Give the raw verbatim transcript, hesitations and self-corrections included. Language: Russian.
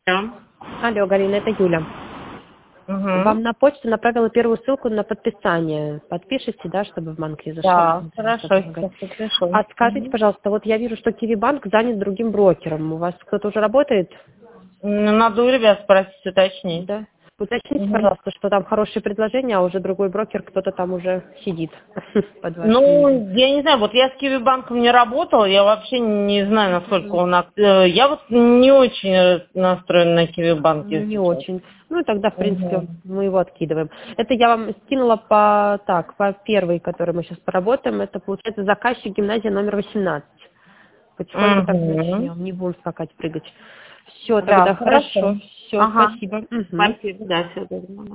Да. Алло, Галина, это Юля. Мгм. Вам на почту направила первую ссылку на подписание. Подпишите, да, чтобы в банк не зашел. Да, Смотрите, что хорошо, там говорит. сейчас запишу. А скажите, Мгм. пожалуйста, вот я вижу, что Киви-банк занят другим брокером. У вас кто-то уже работает? Ну, надо у ребят спросить, уточнить. Да. Уточните, Мгм. пожалуйста, что там хорошие предложения, а уже другой брокер, кто-то там уже сидит под вашим именем. Ну, я не знаю, вот я с Киви банком не работала, я вообще не знаю, насколько Мгм. он... ак- э, Я вот не очень э, настроена на Киви банк, Ну, если не честно. очень. Ну, и тогда, в принципе, Мгм. мы его откидываем. Это я вам скинула по, так, по первой, которой мы сейчас поработаем. Это, получается, заказчик гимназия номер восемнадцать. Потихоньку так Мгм. начнем, не будем скакать, прыгать. Все, Да, тогда хорошо. хорошо. Все, Ага. спасибо. Мгм. Спасибо, да, все.